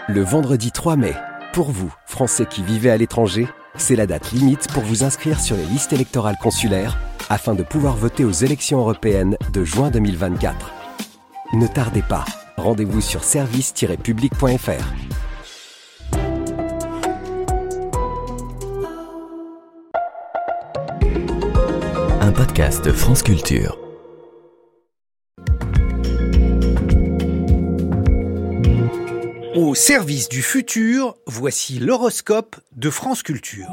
Le vendredi 3 mai, pour vous, Français qui vivez à l'étranger, c'est la date limite pour vous inscrire sur les listes électorales consulaires afin de pouvoir voter aux élections européennes de juin 2024. Ne tardez pas, rendez-vous sur service-public.fr. Un podcast de France Culture. Au service du futur, voici l'horoscope de France Culture.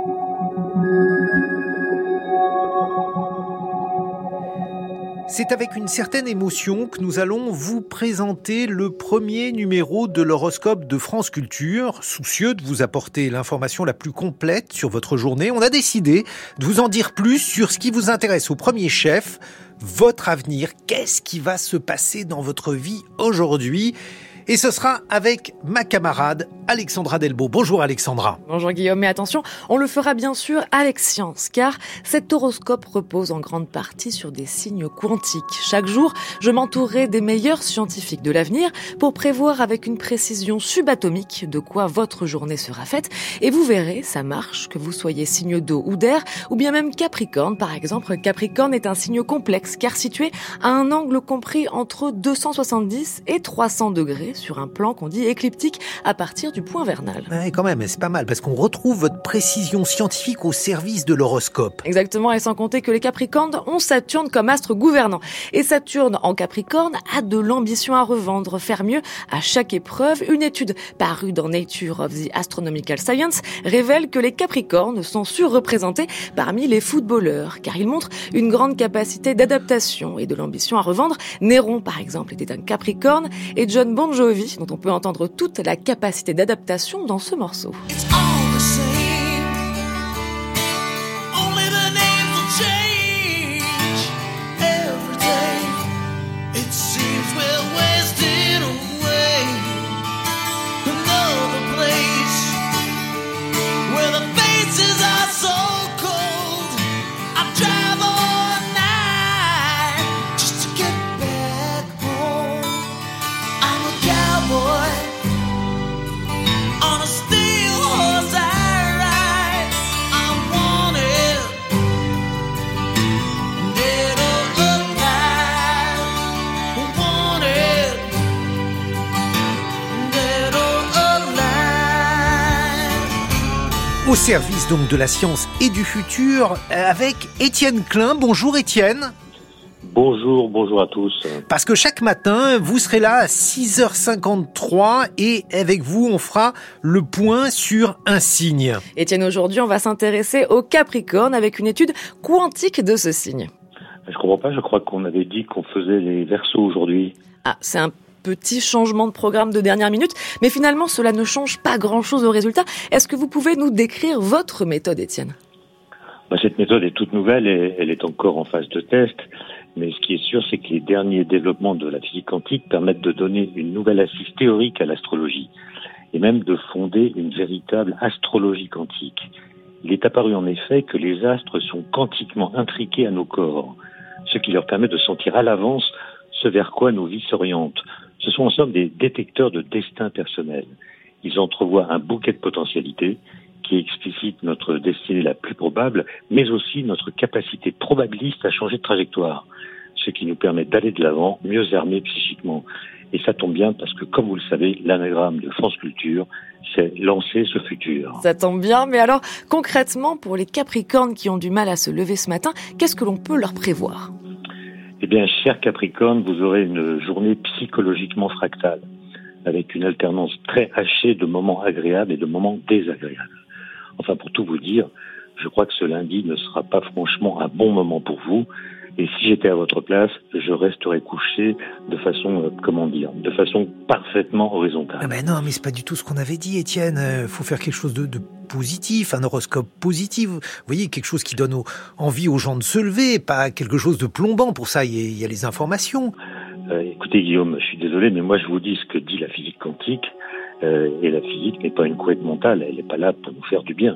C'est avec une certaine émotion que nous allons vous présenter le premier numéro de l'horoscope de France Culture. Soucieux de vous apporter l'information la plus complète sur votre journée, on a décidé de vous en dire plus sur ce qui vous intéresse au premier chef, votre avenir. Qu'est-ce qui va se passer dans votre vie aujourd'hui ? Et ce sera avec ma camarade Alexandra Delbo. Bonjour Alexandra. Bonjour Guillaume, mais attention, on le fera bien sûr avec science, car cet horoscope repose en grande partie sur des signes quantiques. Chaque jour, je m'entourerai des meilleurs scientifiques de l'avenir pour prévoir avec une précision subatomique de quoi votre journée sera faite. Et vous verrez, ça marche, que vous soyez signe d'eau ou d'air, ou bien même Capricorne par exemple. Capricorne est un signe complexe, car situé à un angle compris entre 270 et 300 degrés, sur un plan qu'on dit écliptique à partir du point vernal. Ouais, quand même, c'est pas mal, parce qu'on retrouve votre précision scientifique au service de l'horoscope. Exactement, et sans compter que les Capricornes ont Saturne comme astre gouvernant. Et Saturne en Capricorne a de l'ambition à revendre, faire mieux à chaque épreuve. Une étude parue dans Nature of the Astronomical Science révèle que les Capricornes sont surreprésentés parmi les footballeurs, car ils montrent une grande capacité d'adaptation et de l'ambition à revendre. Néron, par exemple, était un Capricorne, et John Bon Jovi, dont on peut entendre toute la capacité d'adaptation dans ce morceau. Au service donc de la science et du futur, avec Étienne Klein. Bonjour Étienne. Bonjour à tous. Parce que chaque matin, vous serez là à 6h53 et avec vous, on fera le point sur un signe. Étienne, aujourd'hui, on va s'intéresser au Capricorne avec une étude quantique de ce signe. Je comprends pas, je crois qu'on avait dit qu'on faisait les Verseaux aujourd'hui. Ah, c'est un petit changement de programme de dernière minute, mais finalement, cela ne change pas grand-chose au résultat. Est-ce que vous pouvez nous décrire votre méthode, Étienne ? Cette méthode est toute nouvelle et elle est encore en phase de test. Mais ce qui est sûr, c'est que les derniers développements de la physique quantique permettent de donner une nouvelle assise théorique à l'astrologie et même de fonder une véritable astrologie quantique. Il est apparu en effet que les astres sont quantiquement intriqués à nos corps, ce qui leur permet de sentir à l'avance ce vers quoi nos vies s'orientent. Ce sont en somme des détecteurs de destin personnel. Ils entrevoient un bouquet de potentialités qui explicite notre destinée la plus probable, mais aussi notre capacité probabiliste à changer de trajectoire, ce qui nous permet d'aller de l'avant, mieux armés psychiquement. Et ça tombe bien parce que, comme vous le savez, l'anagramme de France Culture, c'est lancer ce futur. Ça tombe bien, mais alors, concrètement, pour les Capricornes qui ont du mal à se lever ce matin, qu'est-ce que l'on peut leur prévoir ? Eh bien, cher Capricorne, vous aurez une journée psychologiquement fractale, avec une alternance très hachée de moments agréables et de moments désagréables. Enfin, pour tout vous dire, je crois que ce lundi ne sera pas franchement un bon moment pour vous. Et si j'étais à votre place, je resterais couché de façon, de façon parfaitement horizontale. Ah ben non, mais c'est pas du tout ce qu'on avait dit, Étienne. Faut faire quelque chose de positif, un horoscope positif. Vous voyez, quelque chose qui donne envie aux gens de se lever, pas quelque chose de plombant. Pour ça, il y a les informations. Écoutez, Guillaume, je suis désolé, mais moi je vous dis ce que dit la physique quantique. Et la physique n'est pas une couette mentale, elle n'est pas là pour nous faire du bien.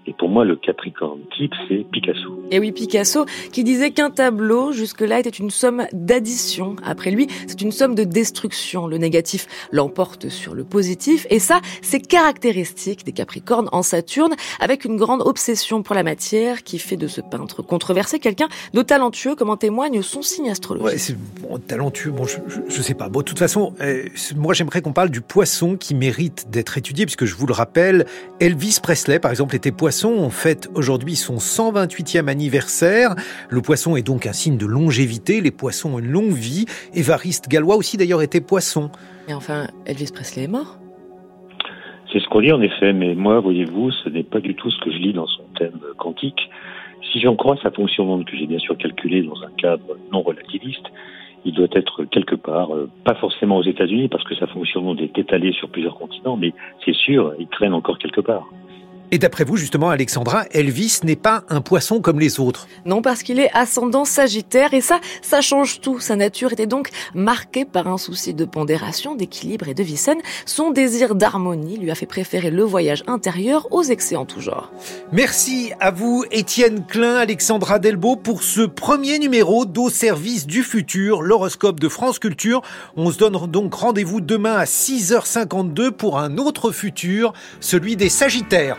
Et pour moi, le Capricorne type, c'est Picasso. Et oui, Picasso, qui disait qu'un tableau, jusque-là, était une somme d'addition. Après lui, c'est une somme de destruction. Le négatif l'emporte sur le positif. Et ça, c'est caractéristique des Capricornes en Saturne, avec une grande obsession pour la matière qui fait de ce peintre controversé quelqu'un de talentueux, comme en témoigne son signe astrologique. Ouais, c'est talentueux. Bon, je sais pas. Bon, de toute façon, moi, j'aimerais qu'on parle du Poisson qui mérite d'être étudié, puisque je vous le rappelle, Elvis Presley, par exemple, était Poisson. On fête aujourd'hui son 128e anniversaire. Le Poisson est donc un signe de longévité. Les Poissons ont une longue vie. Évariste Galois aussi, d'ailleurs, était Poisson. Et enfin, Elvis Presley est mort ? C'est ce qu'on dit en effet, mais moi, voyez-vous, ce n'est pas du tout ce que je lis dans son thème quantique. Si j'en crois sa fonction monde, que j'ai bien sûr calculé dans un cadre non relativiste, il doit être quelque part, pas forcément aux États-Unis, parce que sa fonction monde est étalée sur plusieurs continents, mais c'est sûr, il traîne encore quelque part. Et d'après vous, justement, Alexandra, Elvis n'est pas un poisson comme les autres. Non, parce qu'il est ascendant Sagittaire, et ça change tout. Sa nature était donc marquée par un souci de pondération, d'équilibre et de vie saine. Son désir d'harmonie lui a fait préférer le voyage intérieur aux excès en tout genre. Merci à vous, Étienne Klein, Alexandra Delbo, pour ce premier numéro d'Au service du futur, l'horoscope de France Culture. On se donne donc rendez-vous demain à 6h52 pour un autre futur, celui des Sagittaires.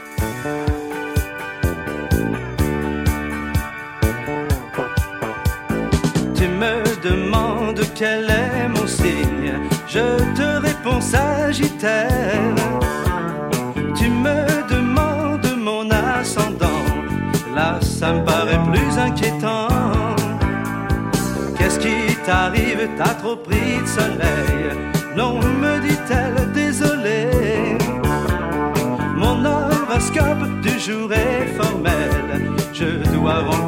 Tu me demandes quel est mon signe, je te réponds Sagittaire. Tu me demandes mon ascendant, là ça me paraît plus inquiétant. Qu'est-ce qui t'arrive, t'as trop pris de soleil? Non, me dit-elle, désolé. Mon horoscope du jour est formel, je dois rendre